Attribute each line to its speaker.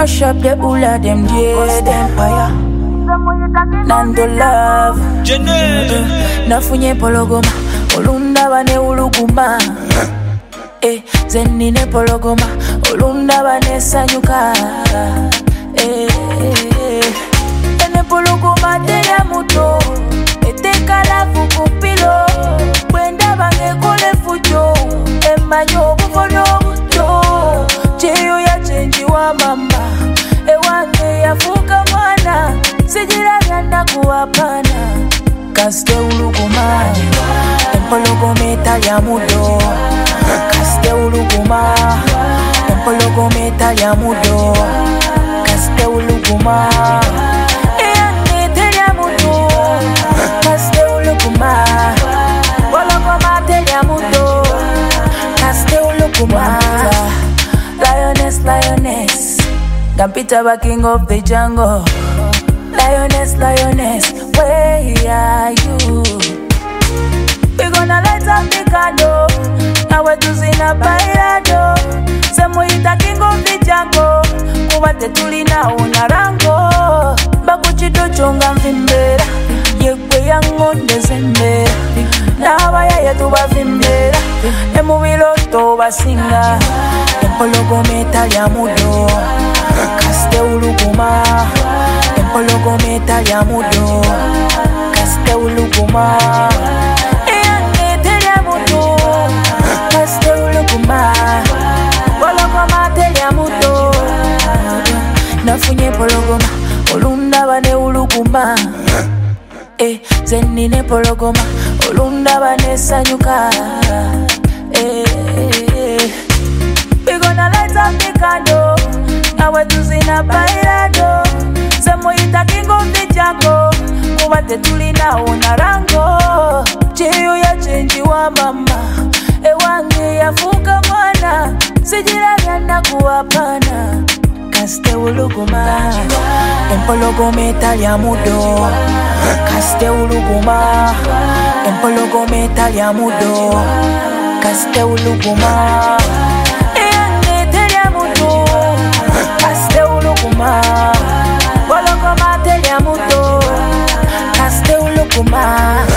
Speaker 1: Mash up the hula them dead empire. Nando love nafunye pologoma olunda bane uluguma zenine pologoma olunda bane sanyuka ene pologoma teya muto etekala fukupilo kwenda bange kole fujo emanyo bufonyo buto cheyo ya chenji wa mama ewange yafuka mwana sijira yanda kuwapana kaste uluguma empologometa ya mudo kaste uluguma empologometa ya mudo kaste uluguma eyanete ya mudo kaste uluguma pologomata ya mudo kaste uluguma lioness Gampita ba king of the jungle. Lioness, where are you? We gonna light up the candle. Now we're choosing a bailado. Semuita king of the jungle. Kuwate tulina unarango. Bakuchito chonga mvimbera. Yekwe yango ndezembera. Nawa ya yetu ba vimbera. Emubilo to basinga. Empologometa ya mudo. Kaste uluguma. Empologometa ya mudo. Kaste uluguma. Eyanete ya mudo. Kaste uluguma. Pologomata ya mudo. Nafunye pologoma olunda bane uluguma. Zenine pologoma olunda bane sanyuka. We gonna light up the candle. Now we're choosing a bailado. Semuita king of the jungle. Kuwate tulina unarango. Cheyo ya chenji wa mama ewange yafuka mwana sijira yanda kuwapana kaste uluguma empologometa ya mudo kaste uluguma empologometa ya mudo kaste uluguma eyanete ya mudo kaste uluguma pologomata ya mudo kaste uluguma